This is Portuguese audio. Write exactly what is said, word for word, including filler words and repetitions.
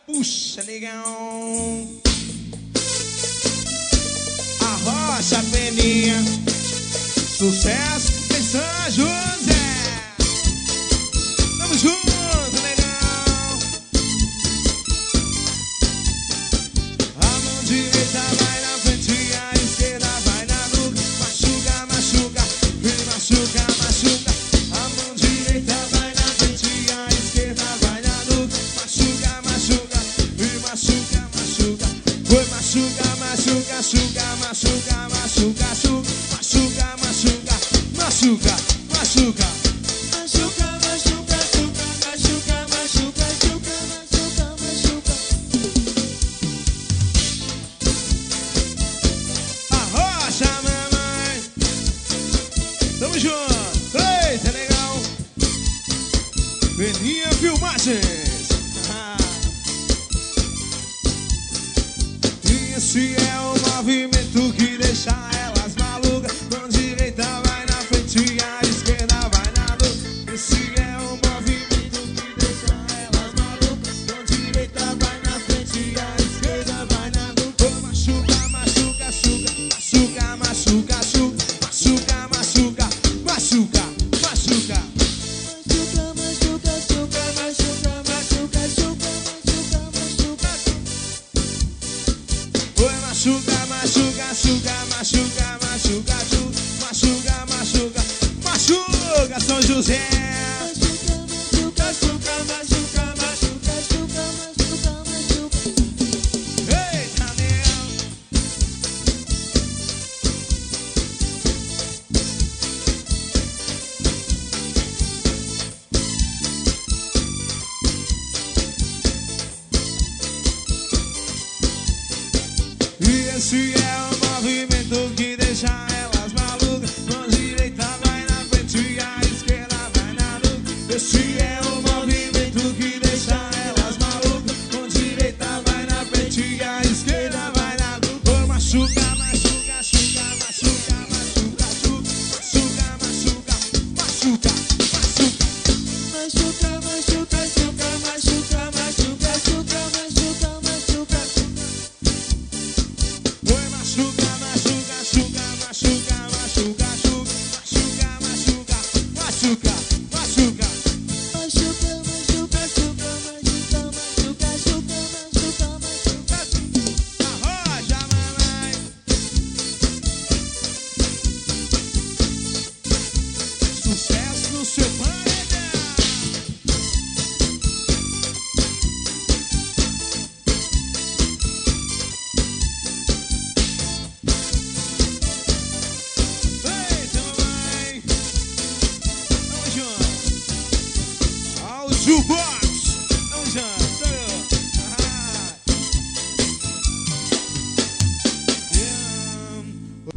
Puxa, negão. Arrocha, Peninha. Sucesso em São José. Tamo junto, negão. A mão direita vai na frente e a esquerda vai na nuca. Machuca, machuca, vem machuca, machuca. A mão direita vai na frente e a esquerda vai na nuca. Machuca, machuca, vem machuca, machuca. Foi machuca, machuca, machuca, machuca, machuca, machuca, machuca, machuca, machuca, machuca. Peninha Filmagens. E esse é o movimento que deixa elas malucas. Mão direita vai na frente e a esquerda vai na nuca. Esse é o movimento que deixa elas malucas. Mão direita vai na frente e a esquerda vai na nuca. Machuca, machuca, machuca, machuca, machuca, machuca, machuca, machuca, machuca. Machuca, machuca, machuca, machuca, machuca, machuca, machuca, machuca, São José. Machuca, machuca, machuca, machuca, machuca, machuca. Eita, meu. E esse é o movimento que deixa elas malucas. Mão direita vai na frente e a esquerda vai na nuca. Esse é o movimento que deixa elas malucas. Mão direita vai na frente e a esquerda vai na nuca. Machuca, machuca, machuca, machuca, machuca, machuca, machuca, machuca, machuca. Machuca, machuca, machuca, machuca, machuca, machuca, machuca, machuca. Foi machuca, machuca, machuca, machuca, machuca, machuca, machuca, machuca, machuca. Machuca, machuca, machuca, machuca, machuca, machuca, machuca, machuca. Arroja, mamãe. Sucesso no seu paredão. Boy!